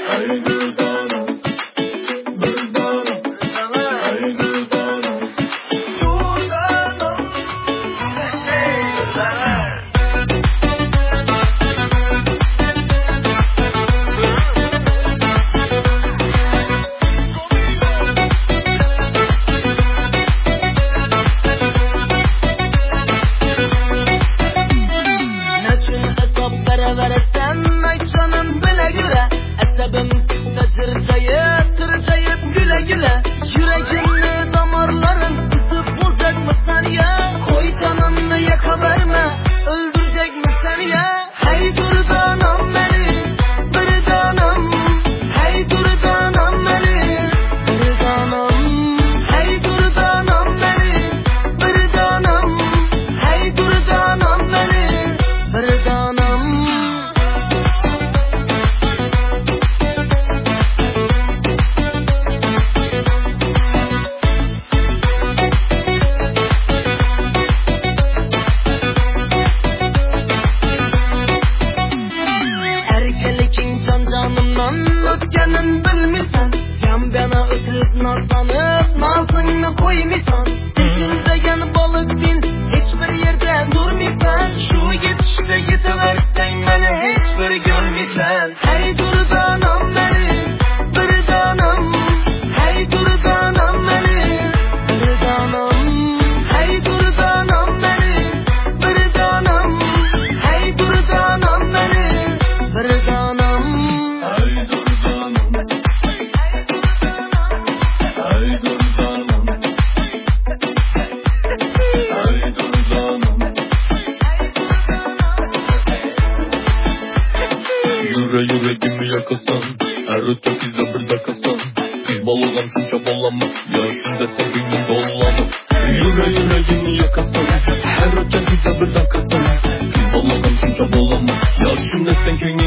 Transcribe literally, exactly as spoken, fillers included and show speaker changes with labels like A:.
A: Tırcayıp tırcayıp güle güle yüreğimli damarların kısıp bulacak mı sen ya? Koy canını yaka verme, öldürecek mi sen ya? Hey dur danam beni, bir danam. Hey dur danam beni, bir danam. Hey dur danam beni, bir danam. Hey dur danam beni, bir danam. Canımdan ötkenin bilmisan, yan bana ötüp nazlanıp nazını koymisan. Üzüldegen balıktın hiçbir yerde durmisan. Şu gidişte gidiversen beni hiçbir görmisen. Hey dur danam beni, bir danam. Hey dur danam beni, bir danam. Hey dur danam beni, bir danam. Hey dur danam beni, bir danam.
B: Yüre yüreğimi yakasan, her öte bize bir dakasan. Biz balogam şunca balama, ya şimdi sen günün dollama. Yüre yüreğimi yakasan, her öte bize bir dakasan. Biz balogam şunca balama, ya şimdi sen günün